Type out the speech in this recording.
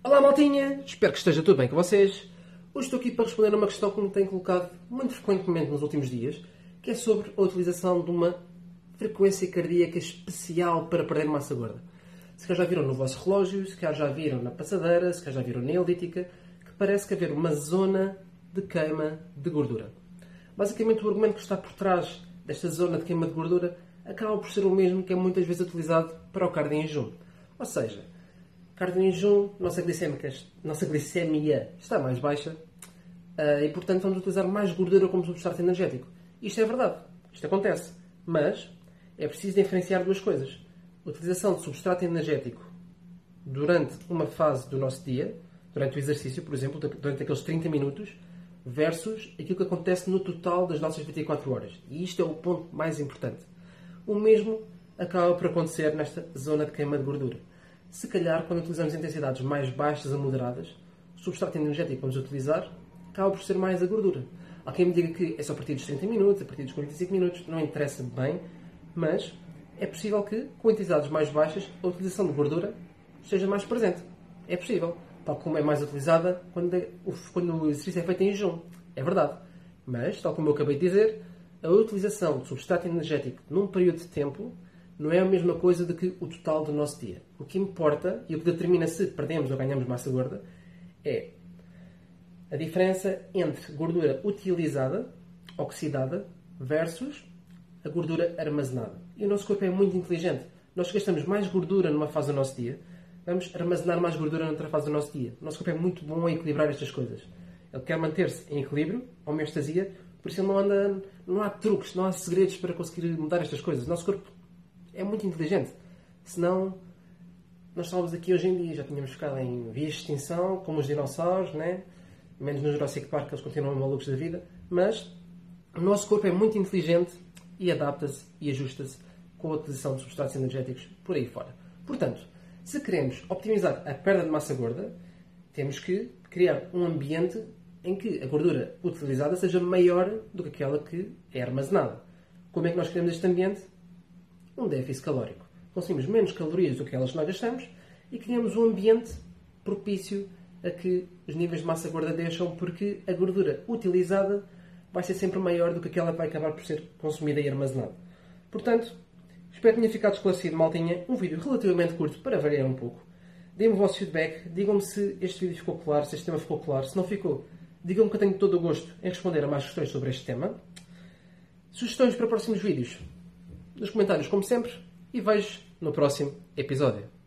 Olá maltinha, espero que esteja tudo bem com vocês. Hoje estou aqui para responder a uma questão que me tem colocado muito frequentemente nos últimos dias, que é sobre a utilização de uma frequência cardíaca especial para perder massa gorda. Se calhar já viram no vosso relógio, se calhar já viram na passadeira, se calhar já viram na elíptica, que parece que haver uma zona de queima de gordura. Basicamente o argumento que está por trás desta zona de queima de gordura acaba por ser o mesmo que é muitas vezes utilizado para o cardio em jejum. Ou seja, cardio em jejum, nossa glicemia está mais baixa e, portanto, vamos utilizar mais gordura como substrato energético. Isto é verdade. Isto acontece. Mas é preciso diferenciar duas coisas. A utilização de substrato energético durante uma fase do nosso dia, durante o exercício, por exemplo, durante aqueles 30 minutos, versus aquilo que acontece no total das nossas 24 horas. E isto é o ponto mais importante. O mesmo acaba por acontecer nesta zona de queima de gordura. Se calhar, quando utilizamos intensidades mais baixas a moderadas, o substrato energético que vamos utilizar acaba por ser mais a gordura. Há quem me diga que é só a partir dos 30 minutos, a partir dos 45 minutos, não interessa bem, mas é possível que, com intensidades mais baixas, a utilização de gordura esteja mais presente. É possível. Tal como é mais utilizada quando o exercício é feito em jejum. É verdade. Mas, tal como eu acabei de dizer, a utilização de substrato energético num período de tempo não é a mesma coisa do que o total do nosso dia. O que importa e o que determina se perdemos ou ganhamos massa gorda é a diferença entre gordura utilizada, oxidada, versus a gordura armazenada. E o nosso corpo é muito inteligente. Nós gastamos mais gordura numa fase do nosso dia, vamos armazenar mais gordura noutra fase do nosso dia. O nosso corpo é muito bom a equilibrar estas coisas. Ele quer manter-se em equilíbrio, homeostasia, por isso ele não há truques, não há segredos para conseguir mudar estas coisas. O nosso corpo é muito inteligente. Senão, nós estávamos aqui hoje em dia, já tínhamos ficado em vias de extinção, como os dinossauros, né? Menos no Jurassic Park, que eles continuam malucos da vida. Mas o nosso corpo é muito inteligente e adapta-se e ajusta-se com a utilização de substratos energéticos por aí fora. Portanto, se queremos optimizar a perda de massa gorda, temos que criar um ambiente em que a gordura utilizada seja maior do que aquela que é armazenada. Como é que nós criamos este ambiente? Um déficit calórico. Consumimos menos calorias do que aquelas que nós gastamos e criamos um ambiente propício a que os níveis de massa gorda deixam, porque a gordura utilizada vai ser sempre maior do que aquela que vai acabar por ser consumida e armazenada. Portanto, espero que tenha ficado esclarecido, maltinha. Um vídeo relativamente curto para variar um pouco. Deem-me o vosso feedback. Digam-me se este vídeo ficou claro, se este tema ficou claro. Se não ficou, digam-me que eu tenho todo o gosto em responder a mais questões sobre este tema. Sugestões para próximos vídeos nos comentários, como sempre, e vejo no próximo episódio.